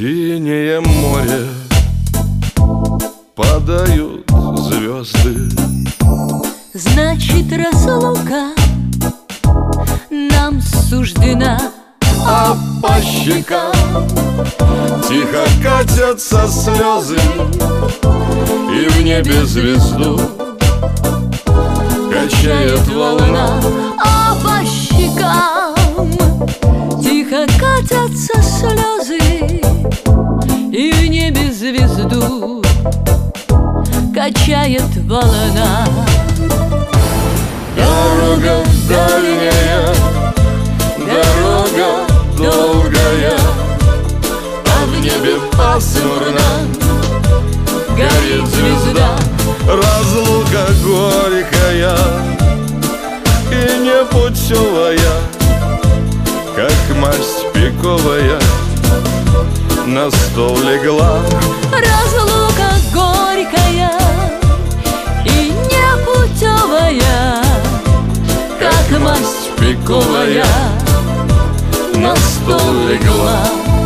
синее море падают звезды. Значит, разлука нам суждена, а по щекам тихо катятся слезы, и в небе звезду качает волна. а по щекам тихо катятся слезы, и в небе звезду качает волна. Дорога дальняя, дорога долгая, а в небе пасмурно горит звезда. Разлука горькая и непутевая, как масть пиковая, на стол легла. Разлука горькая и непутевая, как масть пиковая, на стол легла.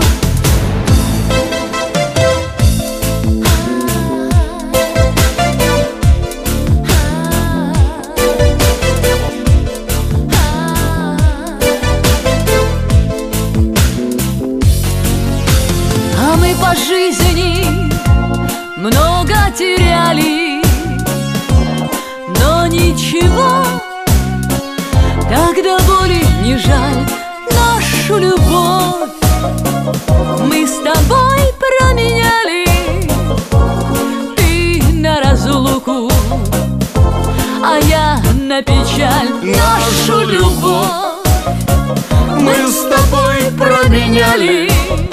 А мы по жизни много теряли, но ничего, тогда боли не жаль нашу любовь. Мы с тобой променяли, ты на разлуку, а я на печаль нашу любовь. Мы с тобой променяли,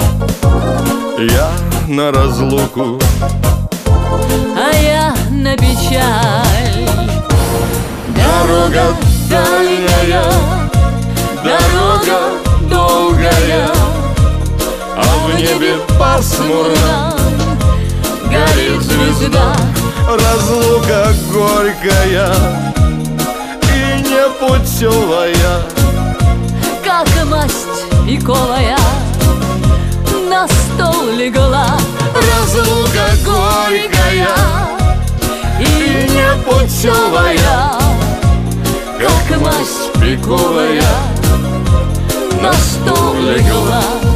я на разлуку, а я на печаль. Дорога дальняя, дорога долгая, а в небе пасмурно горит звезда. Разлука горькая и непутевая, как масть пиковая, на стол легла. разлука горькая и непутевая, как масть пиковая, на стол легла.